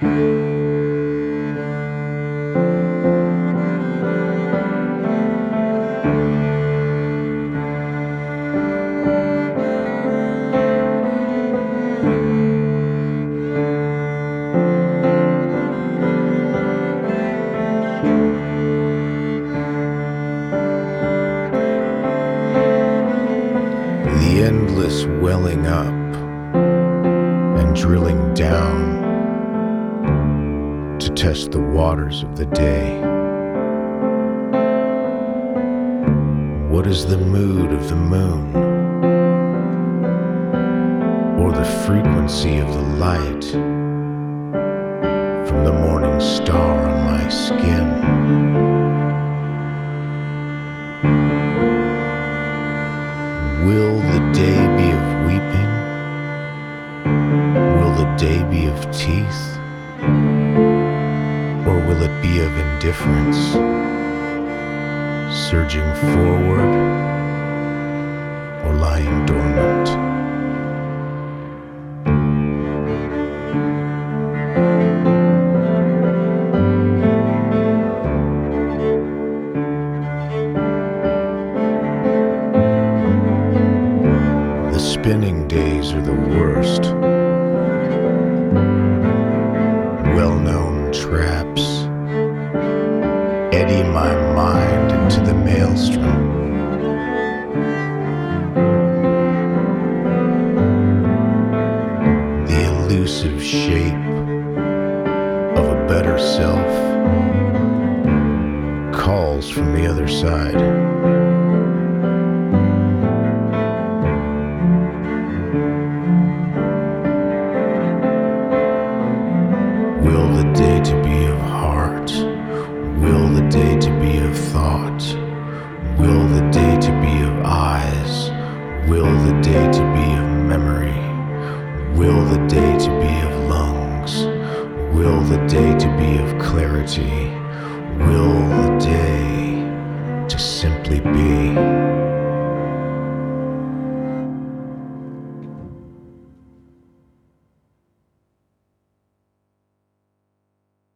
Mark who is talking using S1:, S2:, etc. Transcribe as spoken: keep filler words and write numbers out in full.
S1: The endless welling up and drilling down to test the waters of the day. What is the mood of the moon, or the frequency of the light from the morning star on my skin? Will the day be of weeping? Will the day be of teeth? Or will it be of indifference, surging forward or lying dormant? Spinning days are the worst. Well-known traps eddy my mind into the maelstrom. The elusive shape of a better self calls from the other side. Will the day to be of heart? Will the day to be of thought? Will the day to be of eyes? Will the day to be of memory? Will the day to be of lungs? Will the day to be of clarity? Will the day to simply be?